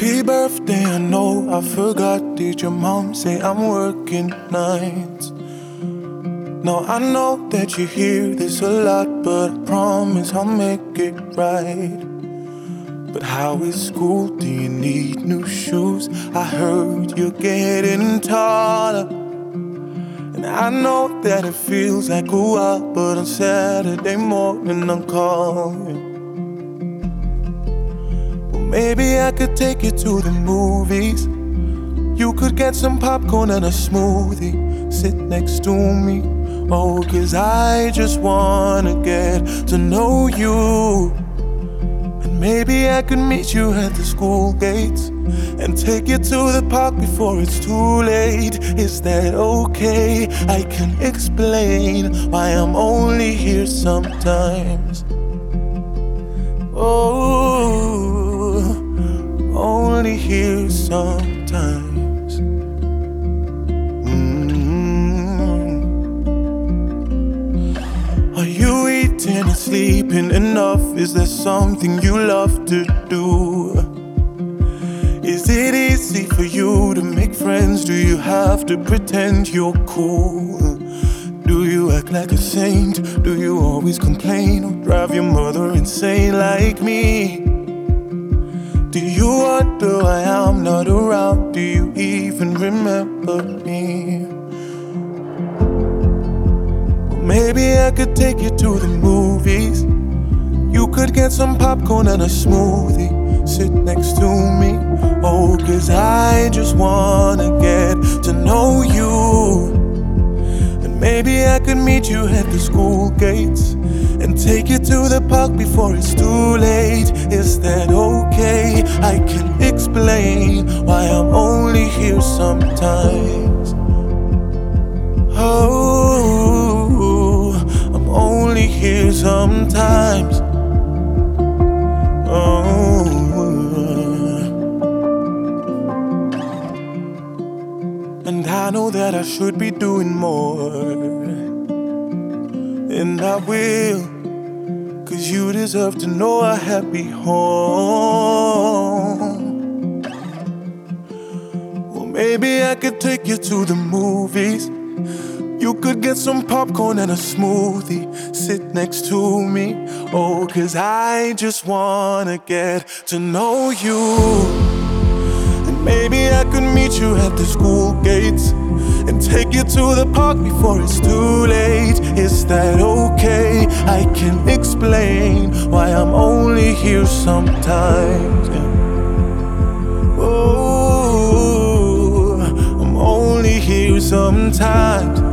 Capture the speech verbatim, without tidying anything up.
Happy birthday, I know I forgot. Did your mom say I'm working nights? Now I know that you hear this a lot, but I promise I'll make it right. But how is school? Do you need new shoes? I heard you're getting taller, and I know that it feels like a while, but on Saturday morning I'm calling. Maybe I could take you to the movies. You could get some popcorn and a smoothie. Sit next to me. Oh, 'cause I just wanna get to know you. And maybe I could meet you at the school gates and take you to the park before it's too late. Is that okay? I can explain why I'm only here sometimes. Oh, only here sometimes. Mm-hmm. Are you eating and sleeping enough? Is there something you love to do? Is it easy for you to make friends? Do you have to pretend you're cool? Do you act like a saint? Do you always complain or drive your mother insane like me? Do you wonder why I'm not around? Do you even remember me? Well, maybe I could take you to the movies. You could get some popcorn and a smoothie. Sit next to me. Oh, 'cause I just wanna get to know you. And maybe I could meet you at the school gates and take you to the park before it's too late. Is that okay? I can explain why I'm only here sometimes. Oh, I'm only here sometimes. Oh, and I know that I should be doing more, and I will, 'cause you deserve to know a happy home. Well, maybe I could take you to the movies. You could get some popcorn and a smoothie. Sit next to me. Oh, 'cause I just wanna get to know you. And maybe I could meet you at the school gates and take you to the park before it's too late. Is that okay? I can explain why I'm only here sometimes. Oh, I'm only here sometimes.